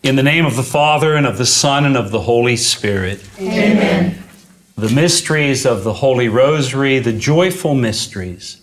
In the name of the Father, and of the Son, and of the Holy Spirit. Amen. The mysteries of the Holy Rosary, the joyful mysteries.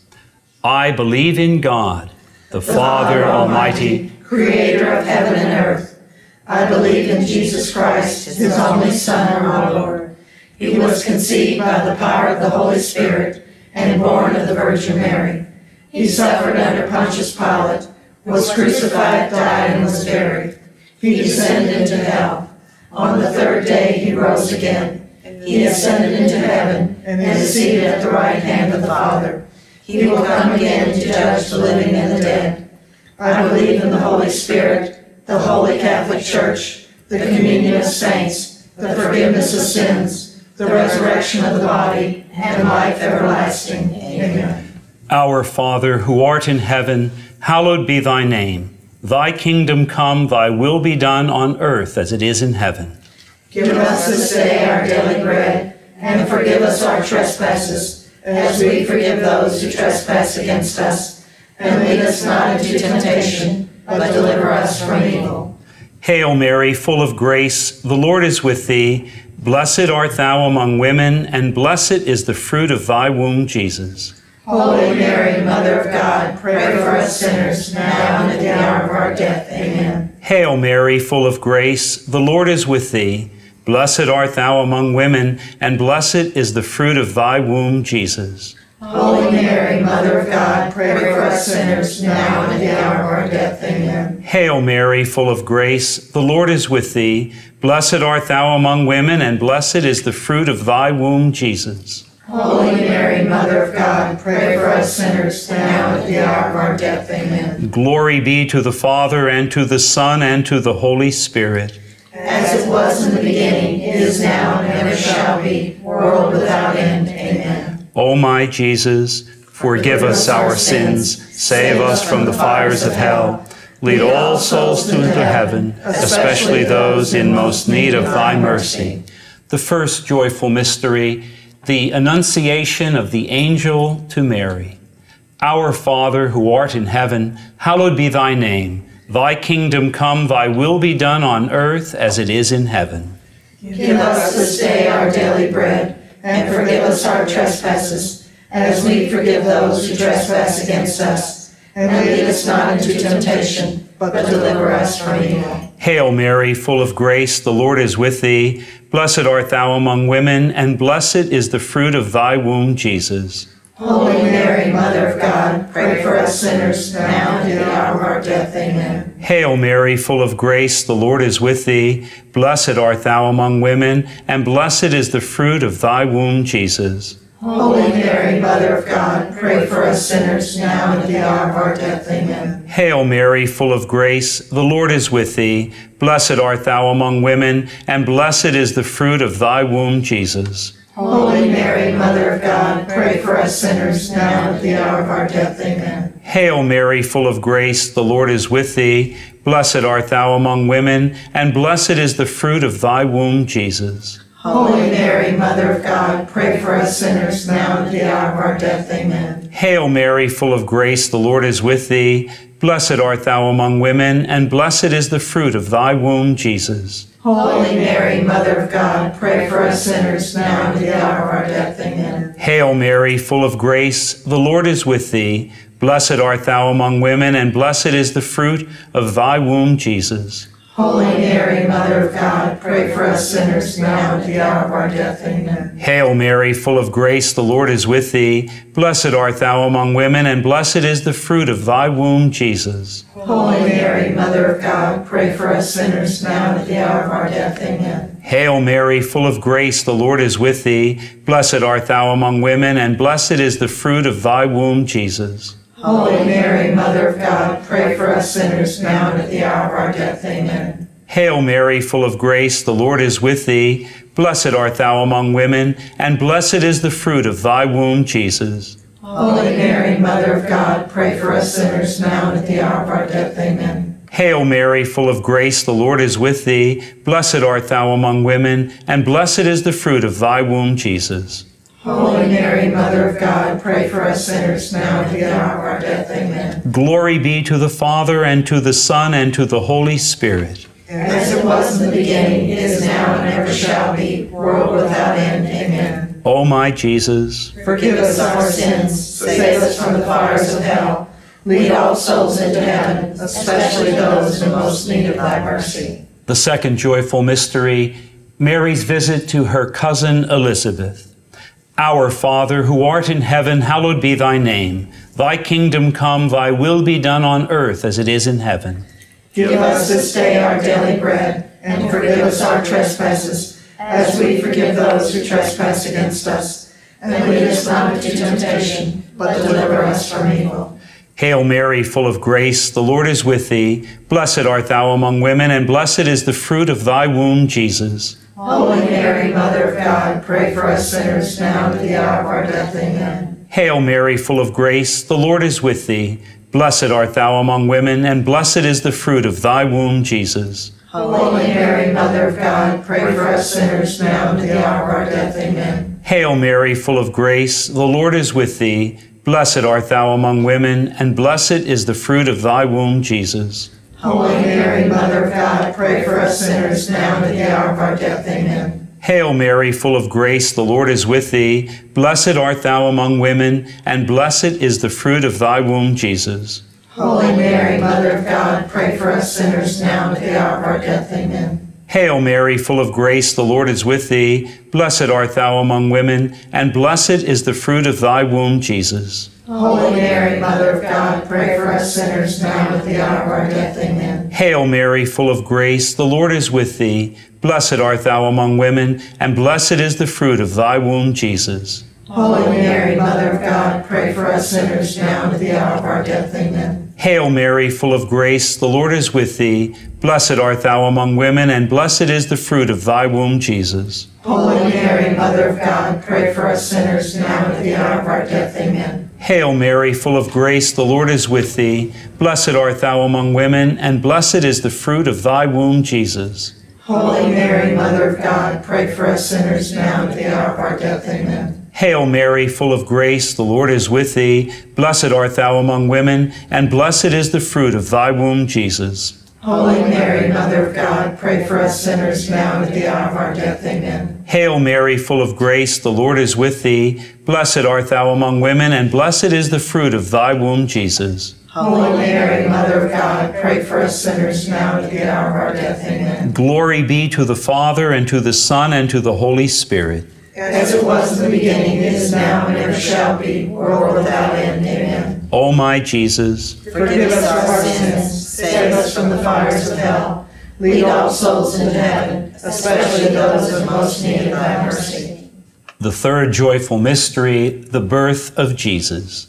I believe in God, the Father Almighty, creator of heaven and earth. I believe in Jesus Christ, his only Son, our Lord. He was conceived by the power of the Holy Spirit and born of the Virgin Mary. He suffered under Pontius Pilate, was crucified, died, and was buried. He descended into hell. On the third day he rose again. He ascended into heaven and is seated at the right hand of the Father. He will come again to judge the living and the dead. I believe in the Holy Spirit, the Holy Catholic Church, the communion of saints, the forgiveness of sins, the resurrection of the body, and life everlasting. Amen. Our Father, who art in heaven, hallowed be thy name. Thy kingdom come, thy will be done on earth as it is in heaven. Give us this day our daily bread, and forgive us our trespasses, as we forgive those who trespass against us. And lead us not into temptation, but deliver us from evil. Hail Mary, full of grace, the Lord is with thee. Blessed art thou among women, and blessed is the fruit of thy womb, Jesus. Holy Mary, Mother of God, pray for us sinners, now and at the hour of our death. Amen. Hail Mary, full of grace, the Lord is with thee. Blessed art thou among women, and blessed is the fruit of thy womb, Jesus. Holy Mary, Mother of God, pray for us sinners, now and at the hour of our death. Amen. Hail Mary, full of grace, the Lord is with thee. Blessed art thou among women, and blessed is the fruit of thy womb, Jesus. Holy Mary, Mother of God, pray for us sinners, now and at the hour of our death. Amen. Glory be to the Father, and to the Son, and to the Holy Spirit. As it was in the beginning, it is now, and ever shall be, world without end. Amen. O my Jesus, forgive us our sins, save us from the fires of hell, lead all souls into heaven, especially those in most need of thy mercy. The first joyful mystery, the Annunciation of the angel to Mary. Our Father, who art in heaven, hallowed be thy name. Thy kingdom come, thy will be done on earth as it is in heaven. Give us this day our daily bread, and forgive us our trespasses, as we forgive those who trespass against us. And lead us not into temptation, but deliver us from evil. Hail Mary, full of grace, the Lord is with thee. Blessed art thou among women, and blessed is the fruit of thy womb, Jesus. Holy Mary, Mother of God, pray for us sinners, now and at the hour of our death. Amen. Hail Mary, full of grace, the Lord is with thee. Blessed art thou among women, and blessed is the fruit of thy womb, Jesus. Holy Mary, Mother of God, pray for us sinners, now and at the hour of our death. Amen. Hail Mary, full of grace, the Lord is with thee. Blessed art thou among women, and blessed is the fruit of thy womb, Jesus. Holy Mary, Mother of God, pray for us sinners, now and at the hour of our death. Amen. Hail Mary, full of grace, the Lord is with thee. Blessed art thou among women, and blessed is the fruit of thy womb, Jesus. Holy Mary, Mother of God, pray for us sinners, now and at the hour of our death. Amen. Hail Mary, full of grace, the Lord is with thee. Blessed art thou among women, and blessed is the fruit of thy womb, Jesus. Holy Mary, Mother of God, pray for us sinners, now and at the hour of our death. Amen. Hail Mary, full of grace, the Lord is with thee. Blessed art thou among women, and blessed is the fruit of thy womb, Jesus. Holy Mary, Mother of God, pray for us sinners, now and at the hour of our death. Amen. Hail Mary, full of grace, the Lord is with thee. Blessed art thou among women, and blessed is the fruit of thy womb, Jesus. Holy Mary, Mother of God, pray for us sinners, now and at the hour of our death. Amen. Hail Mary, full of grace, the Lord is with thee. Blessed art thou among women, and blessed is the fruit of thy womb, Jesus. Holy Mary, Mother of God, pray for us sinners, now and at the hour of our death. Amen. Hail Mary, full of grace, the Lord is with thee. Blessed art thou among women, and blessed is the fruit of thy womb, Jesus. Holy Mary, Mother of God, pray for us sinners, now and at the hour of our death. Amen. Hail Mary, full of grace, the Lord is with thee. Blessed art thou among women, and blessed is the fruit of thy womb, Jesus. Holy Mary, Mother of God, pray for us sinners, now and at the hour of our death. Amen. Glory be to the Father, and to the Son, and to the Holy Spirit. as it was in the beginning, is now, and ever shall be, world without end. Amen. O my Jesus, Forgive us our sins, save us from the fires of hell, lead all souls into heaven, especially those in most need of thy mercy. the second joyful mystery, Mary's visit to her cousin Elizabeth. Our Father, who art in heaven, hallowed be thy name. Thy kingdom come, thy will be done on earth as it is in heaven. Give us this day our daily bread, and forgive us our trespasses, as we forgive those who trespass against us. And lead us not into temptation, but deliver us from evil. Hail Mary, full of grace, the Lord is with thee. Blessed art thou among women, and blessed is the fruit of thy womb, Jesus. Holy Mary, Mother of God, pray for us sinners now and at the hour of our death. Amen. Hail Mary, full of grace, the Lord is with thee. Blessed art thou among women, and blessed is the fruit of thy womb, Jesus. Holy Mary, Mother of God, pray for us sinners now and at the hour of our death. Amen. Hail Mary, full of grace, the Lord is with thee. Blessed art thou among women, and blessed is the fruit of thy womb, Jesus. Holy Mary, Mother of God, pray for us sinners now and at the hour of our death. Amen. Hail Mary, full of grace, the Lord is with thee. Blessed art thou among women, and blessed is the fruit of thy womb, Jesus. Holy Mary, Mother of God, pray for us sinners now and at the hour of our death. Amen. Hail Mary, full of grace, the Lord is with thee. Blessed art thou among women, and blessed is the fruit of thy womb, Jesus. Holy Mary, Mother of God, pray for us sinners now and at the hour of our death. Amen. Hail Mary, full of grace, the Lord is with thee. Blessed art thou among women, and blessed is the fruit of thy womb, Jesus. Holy Mary, Mother of God, pray for us sinners now and at the hour of our death. Amen. Hail Mary, full of grace, the Lord is with thee. Blessed art thou among women, and blessed is the fruit of thy womb, Jesus. Holy Mary, Mother of God, pray for us sinners now and at the hour of our death. Amen. Hail Mary, full of grace, the Lord is with thee. Blessed art thou among women, and blessed is the fruit of thy womb, Jesus. Holy Mary, Mother of God, pray for us sinners now and at the hour of our death. Amen. Hail Mary, full of grace, the Lord is with thee. Blessed art thou among women, and blessed is the fruit of thy womb, Jesus. Holy Mary, Mother of God, pray for us sinners now and at the hour of our death. Amen. Hail Mary, full of grace, the Lord is with thee. Blessed art thou among women, and blessed is the fruit of thy womb, Jesus. Holy Mary, Mother of God, pray for us sinners now and at the hour of our death. Amen. Glory be to the Father, and to the Son, and to the Holy Spirit. As it was in the beginning, is now, and ever shall be, world without end. Amen. O my Jesus, Forgive us our sins, save us from the fires of hell, lead all souls into heaven, especially those in most need of thy mercy. the third joyful mystery, the birth of Jesus.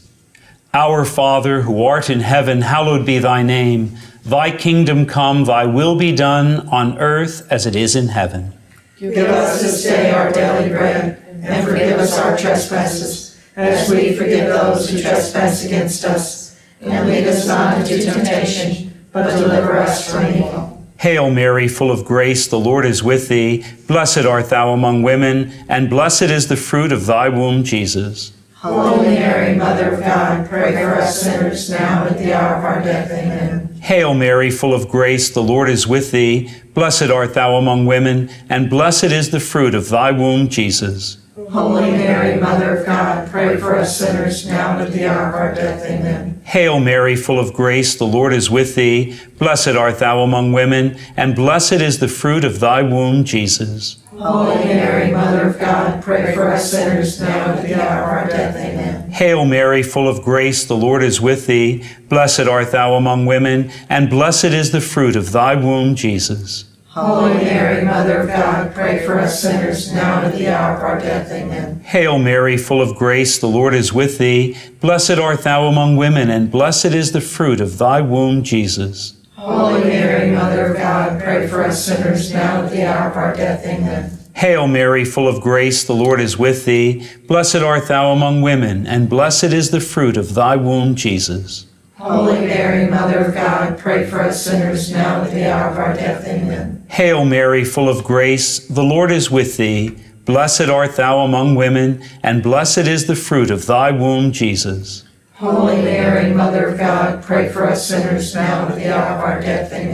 Our Father, who art in heaven, hallowed be thy name. Thy kingdom come, thy will be done on earth as it is in heaven. Give us this day our daily bread, and forgive us our trespasses, as we forgive those who trespass against us. And lead us not into temptation, but deliver us from evil. Hail Mary, full of grace, the Lord is with thee. Blessed art thou among women, and blessed is the fruit of thy womb, Jesus. Holy Mary, Mother of God, pray for us sinners now and at the hour of our death. Amen. Hail Mary, full of grace, the Lord is with thee. Blessed art thou among women, and blessed is the fruit of thy womb, Jesus. Holy Mary, Mother of God, pray for us sinners now and at the hour of our death. Amen. Hail Mary, full of grace, the Lord is with thee. Blessed art thou among women, and blessed is the fruit of thy womb, Jesus. Holy Mary, Mother of God, pray for us sinners now and at the hour of our death. Amen. Hail Mary, full of grace, the Lord is with thee. Blessed art thou among women, and blessed is the fruit of thy womb, Jesus. Holy Mary, Mother of God, pray for us sinners now and at the hour of our death. Amen. Hail Mary, full of grace, the Lord is with thee. Blessed art thou among women, and blessed is the fruit of thy womb, Jesus. Holy Mary, Mother of God, pray for us sinners now and at the hour of our death. Amen. Hail Mary, full of grace, the Lord is with thee. Blessed art thou among women, and blessed is the fruit of thy womb, Jesus. Holy Mary, Mother of God, pray for us sinners now and at the hour of our death. Amen. Hail Mary, full of grace, the Lord is with thee. Blessed art thou among women, and blessed is the fruit of thy womb, Jesus. Holy Mary, Mother of God, pray for us sinners now and at the hour of our death. Amen.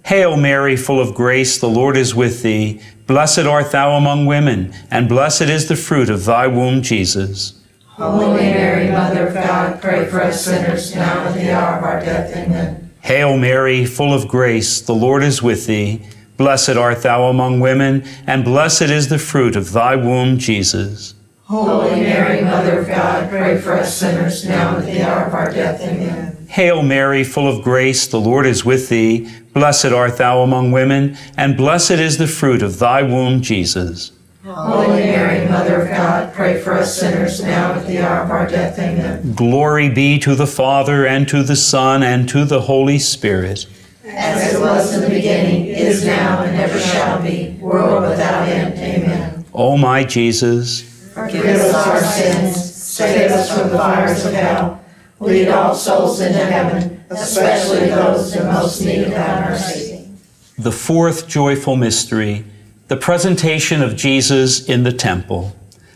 Hail Mary, full of grace, the Lord is with thee. Blessed art thou among women, and blessed is the fruit of thy womb, Jesus. Holy Mary, Mother of God, pray for us sinners, now and at the hour of our death. Amen. Hail Mary, full of grace, the Lord is with thee. Blessed art thou among women, and blessed is the fruit of thy womb, Jesus. Holy Mary, Mother of God, pray for us sinners, now and at the hour of our death. Amen. Hail Mary, full of grace, the Lord is with thee. Blessed art thou among women, and blessed is the fruit of thy womb, Jesus. Holy Mary, Mother of God, pray for us sinners, now and at the hour of our death. Amen. Glory be to the Father, and to the Son, and to the Holy Spirit. As it was in the beginning, is now, and ever shall be, world without end. Amen. O my Jesus, Forgive us our sins, save us from the fires of hell. Lead all souls into heaven, especially those in most need of thy mercy. the fourth joyful mystery, the presentation of Jesus in the temple.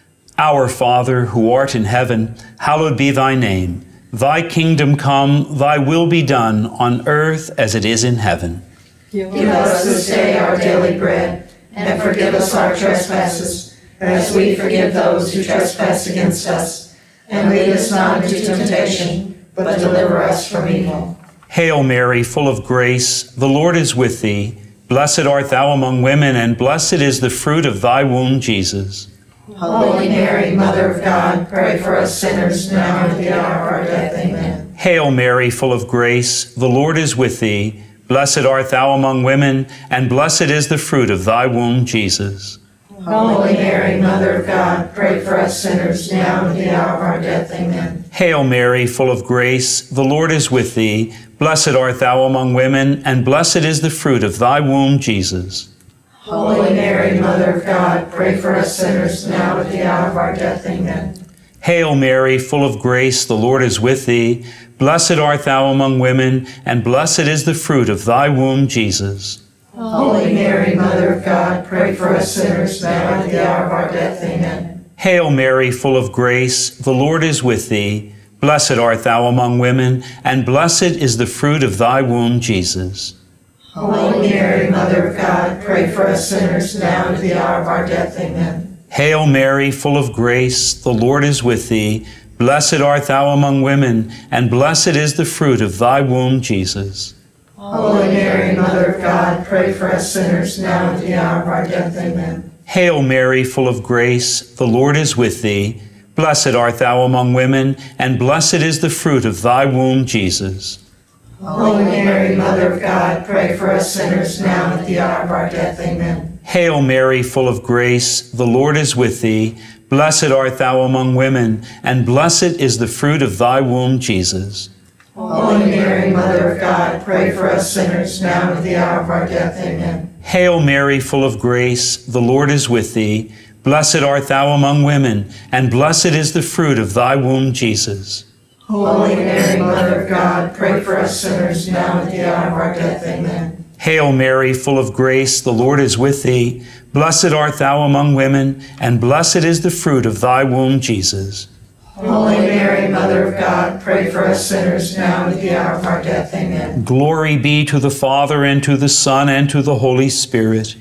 Our Father, who art in heaven, hallowed be thy name. Thy kingdom come, thy will be done, on earth as it is in heaven. Give us this day our daily bread, and forgive us our trespasses, as we forgive those who trespass against us. And lead us not into temptation, but deliver us from evil. Hail Mary, full of grace, the Lord is with thee. Blessed art thou among women, and blessed is the fruit of thy womb, Jesus. Holy Mary, Mother of God, pray for us sinners, now and at the hour of our death. Amen. Hail Mary, full of grace, the Lord is with thee. Blessed art thou among women, and blessed is the fruit of thy womb, Jesus. Holy Mary, Mother of God, pray for us sinners, now and at the hour of our death. Amen. Hail Mary, full of grace, the Lord is with thee. Blessed art thou among women, and blessed is the fruit of thy womb, Jesus. Holy Mary, Mother of God, pray for us sinners, now and at the hour of our death. Amen. Hail Mary, full of grace, the Lord is with thee. Blessed art thou among women, and blessed is the fruit of thy womb, Jesus. Holy Mary, Mother of God, pray for us sinners, now and at the hour of our death. Amen. Hail Mary, full of grace, the Lord is with thee. Blessed art thou among women, and blessed is the fruit of thy womb, Jesus. Holy Mary, Mother of God, pray for us sinners, now and at the hour of our death. Amen. Hail Mary, full of grace, the Lord is with thee. Blessed art thou among women, and blessed is the fruit of thy womb, Jesus. Holy Mary, Mother of God, pray for us sinners, now and at the hour of our death. Amen. Hail Mary, full of grace, the Lord is with thee. Blessed art thou among women, and blessed is the fruit of thy womb, Jesus. Holy Mary, Mother of God, pray for us sinners, now and at the hour of our death. Amen. Hail Mary, full of grace, the Lord is with thee. Blessed art thou among women, and blessed is the fruit of thy womb, Jesus. Holy Mary, Mother of God, pray for us sinners, now and at the hour of our death. Amen. Hail Mary, full of grace, the Lord is with thee. Blessed art thou among women, and blessed is the fruit of thy womb, Jesus. Holy Mary, Mother of God, pray for us sinners, now and at the hour of our death. Amen. Hail Mary, full of grace, the Lord is with thee. Blessed art thou among women, and blessed is the fruit of thy womb, Jesus. Holy Mary, Mother of God, pray for us sinners, now and at the hour of our death. Amen. Glory be to the Father, and to the Son, and to the Holy Spirit.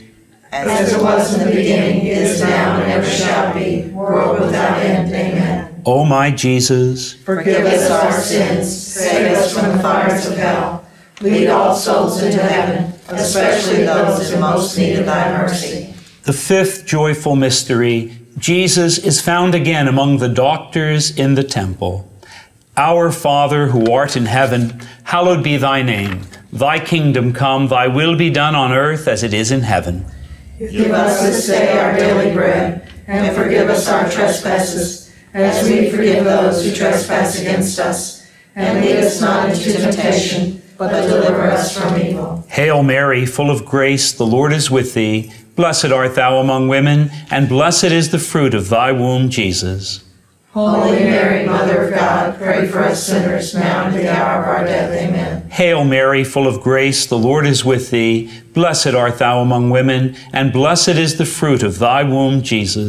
As it was in the beginning, is now, and ever shall be, world without end. Amen. O my Jesus, Forgive us our sins, save us from the fires of hell. Lead all souls into heaven, especially those in most need of thy mercy. the fifth joyful mystery, Jesus is found again among the doctors in the temple. Our Father, who art in heaven, hallowed be thy name. Thy kingdom come, thy will be done on earth as it is in heaven. Give us this day our daily bread, and forgive us our trespasses, as we forgive those who trespass against us. And lead us not into temptation, but deliver us from evil. Hail Mary, full of grace, the Lord is with thee. Blessed art thou among women, and blessed is the fruit of thy womb, Jesus. Holy Mary, Mother of God, pray for us sinners, now and at the hour of our death. Amen. Hail Mary, full of grace, the Lord is with thee. Blessed art thou among women, and blessed is the fruit of thy womb, Jesus.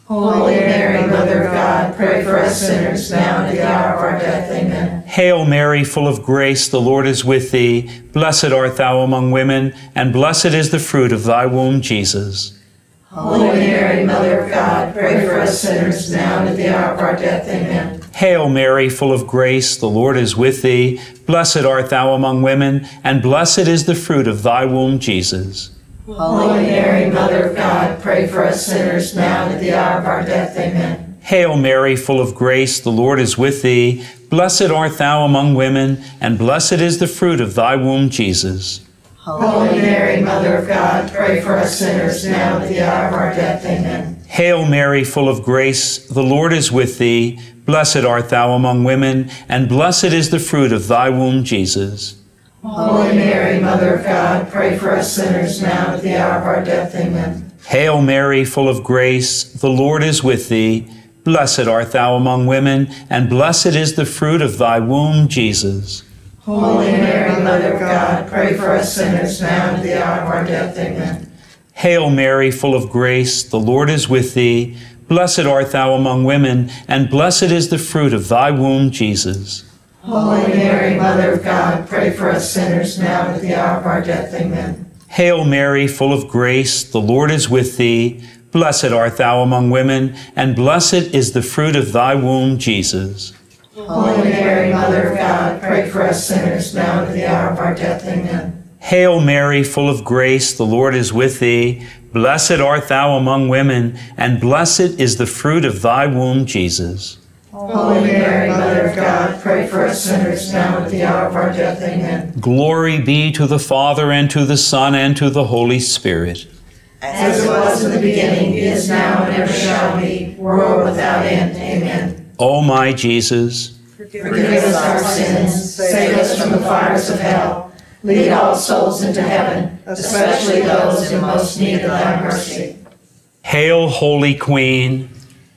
Holy Mary, Mother of God, pray for us sinners now and at the hour of our death. Amen. Hail Mary, full of grace, the Lord is with thee. Blessed art thou among women, and blessed is the fruit of thy womb, Jesus. Holy Mary, Mother of God, pray for us sinners now and at the hour of our death. Amen. Hail Mary, full of grace, the Lord is with thee. Blessed art thou among women, and blessed is the fruit of thy womb, Jesus. Holy Mary, Mother of God, pray for us sinners now and at the hour of our death. Amen. Hail Mary, full of grace, the Lord is with thee. Blessed art thou among women, and blessed is the fruit of thy womb, Jesus. Holy Mary, Mother of God, pray for us sinners now and at the hour of our death. Amen. Hail Mary, full of grace, the Lord is with thee. Blessed art thou among women, and blessed is the fruit of thy womb, Jesus. Holy Mary, Mother of God, pray for us sinners now and at the hour of our death. Amen. Hail Mary, full of grace, the Lord is with thee. Blessed art thou among women, and blessed is the fruit of thy womb, Jesus. Holy Mary, Mother of God, pray for us sinners now and at the hour of our death. Amen. Hail Mary, full of grace, the Lord is with thee. Blessed art thou among women, and blessed is the fruit of thy womb, Jesus. Holy Mary, Mother of God, pray for us sinners now and at the hour of our death. Amen. Hail Mary, full of grace, the Lord is with thee. Blessed art thou among women, and blessed is the fruit of thy womb, Jesus. Holy Mary, Mother of God, pray for us sinners now and at the hour of our death. Amen. Hail Mary, full of grace, the Lord is with thee. Blessed art thou among women, and blessed is the fruit of thy womb, Jesus. Holy Mary, Mother of God, pray for us sinners now and at the hour of our death. Amen. Glory be to the Father, and to the Son, and to the Holy Spirit. As it was in the beginning, is now, and ever shall be, world without end. Amen. O my Jesus, Forgive us our sins, save us from the fires of hell, lead all souls into heaven, especially those in most need of thy mercy. Hail, Holy Queen.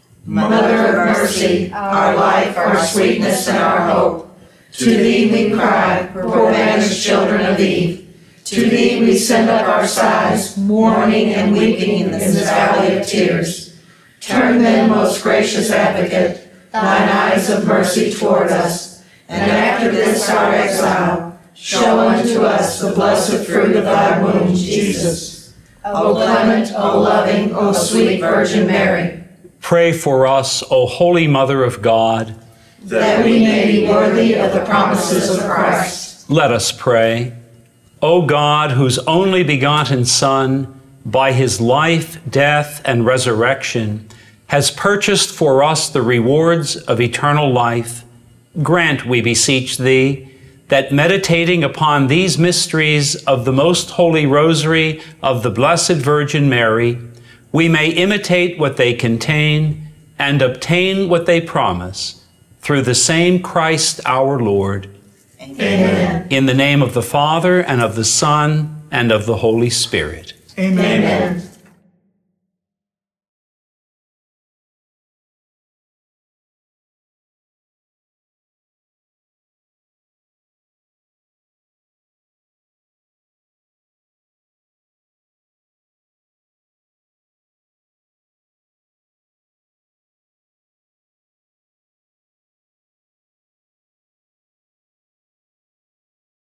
Mother of mercy, our life, our sweetness, and our hope, to thee we cry, poor banished children of Eve. To thee we send up our sighs, mourning and weeping in this valley of tears. Turn then, most gracious advocate, thine eyes of mercy toward us, and after this our exile, show unto us the blessed fruit of thy womb, Jesus. O clement, O loving, O sweet Virgin Mary, Pray for us, O Holy Mother of God. that we may be worthy of the promises of Christ. Let us pray. O God, whose only begotten Son, by his life, death, and resurrection, has purchased for us the rewards of eternal life, grant, we beseech thee, that meditating upon these mysteries of the most holy rosary of the Blessed Virgin Mary, we may imitate what they contain and obtain what they promise, through the same Christ our Lord. Amen. In the name of the Father, and of the Son, and of the Holy Spirit. Amen.